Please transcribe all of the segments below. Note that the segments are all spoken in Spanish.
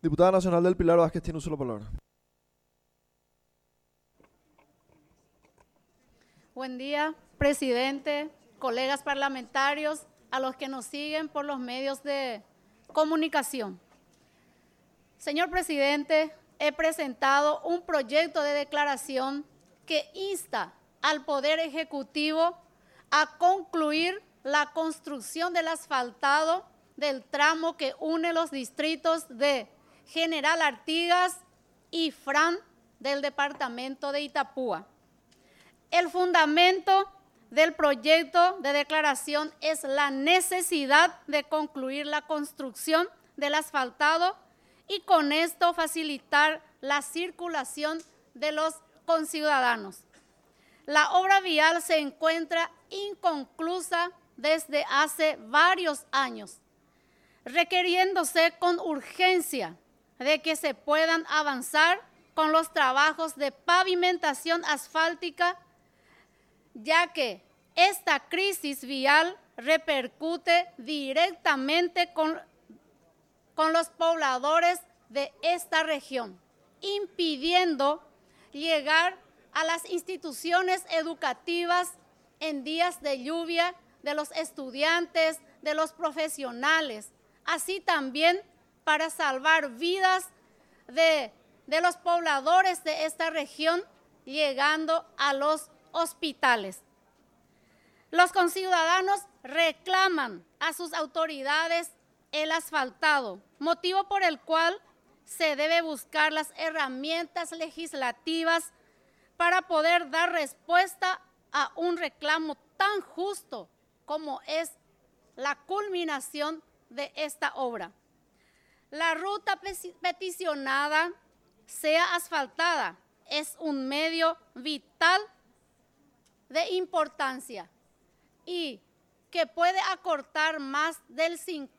Diputada Nacional del Pilar Vázquez tiene uso de la palabra. Buen día, presidente, colegas parlamentarios, a los que nos siguen por los medios de comunicación. Señor presidente, he presentado un proyecto de declaración que insta al Poder Ejecutivo a concluir la construcción del asfaltado del tramo que une los distritos de General Artigas y Fran del departamento de Itapúa. El fundamento del proyecto de declaración es la necesidad de concluir la construcción del asfaltado y con esto facilitar la circulación de los conciudadanos. La obra vial se encuentra inconclusa desde hace varios años, requiriéndose con urgencia de que se puedan avanzar con los trabajos de pavimentación asfáltica, ya que esta crisis vial repercute directamente con los pobladores de esta región, impidiendo llegar a las instituciones educativas en días de lluvia de los estudiantes, de los profesionales, así también para salvar vidas de los pobladores de esta región, llegando a los hospitales. Los conciudadanos reclaman a sus autoridades el asfaltado, motivo por el cual se debe buscar las herramientas legislativas para poder dar respuesta a un reclamo tan justo como es la culminación de esta obra. La ruta peticionada sea asfaltada es un medio vital de importancia y que puede acortar más del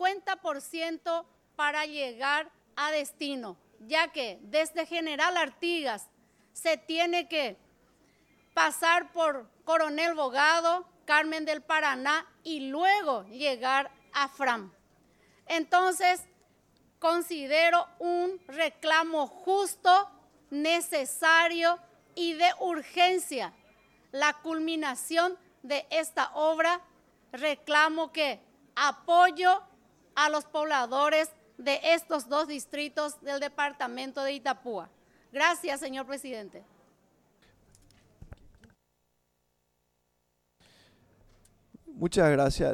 50% para llegar a destino, ya que desde General Artigas se tiene que pasar por Coronel Bogado, Carmen del Paraná y luego llegar a Fram. Entonces, considero un reclamo justo, necesario y de urgencia la culminación de esta obra. Reclamo que apoyo a los pobladores de estos dos distritos del departamento de Itapúa. Gracias, señor presidente. Muchas gracias.